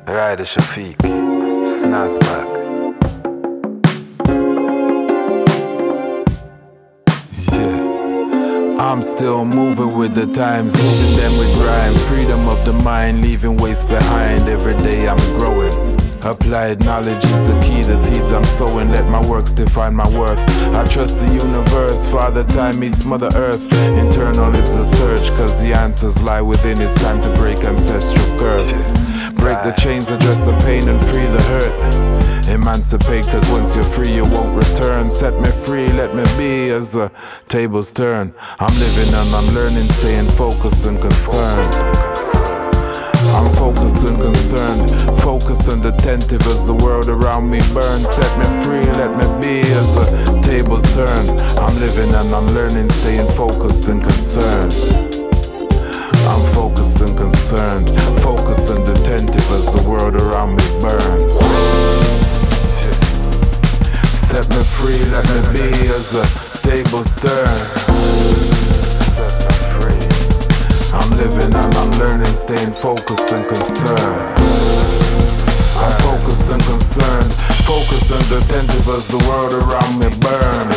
Ryder Shafiq, Snazback. Yeah, I'm still moving with the times, moving them with rhymes. Freedom of the mind, leaving waste behind. Every day I'm growing. Applied knowledge is the key, the seeds I'm sowing. Let my works define my worth. I trust the universe, Father Time meets Mother Earth. Internal is the search, cause the answers lie within. It's time to break ancestral curse. Break the chains, address the pain and free the hurt. Emancipate, cause once you're free you won't return. Set me free, let me be as the tables turn. I'm living and I'm learning, staying focused and concerned. I'm focused and concerned, focused and attentive as the world around me burns. Set me free, let me be as the tables turn. I'm living and I'm learning, staying focused and concerned. I'm focused and concerned, focused and attentive as the world around me burns. Set me free, let me be as the tables turn. I'm living and I'm learning, staying focused and concerned. I'm focused and concerned, focused and attentive as the world around me burns.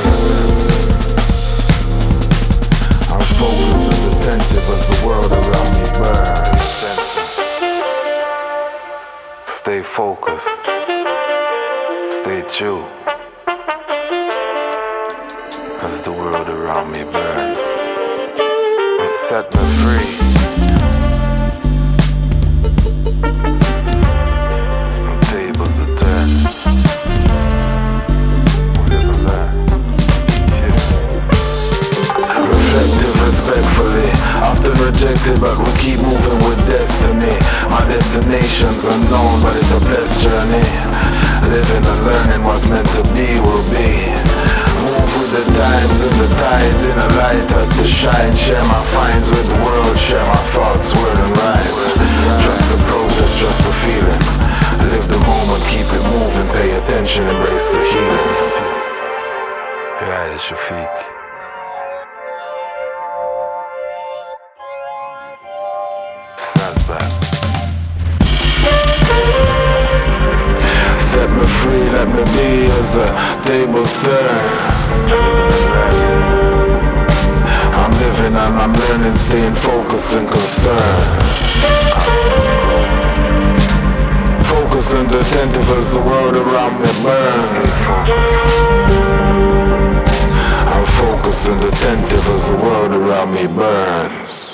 I'm focused and attentive as the world around me burns. Stay focused, stay true, as the world around me burns. Set me free. The tables are turned. Whatever that. Reflective respectfully, often rejected, but we keep moving with destiny. My destination's unknown, but it's a blessed journey. Living and learning what's meant to be will be. Move with the times and the tides in a light has to shine. Share my finds with the world, share my thoughts, word and rhyme. Trust the process, trust the feeling. Live the moment, keep it moving, pay attention, embrace the healing. Ryder Shafiq. Snazback. Set me free, let me be as the tables turn. I'm living and I'm learning, staying focused and concerned. Focused and attentive as the world around me burns. I'm focused and attentive as the world around me burns.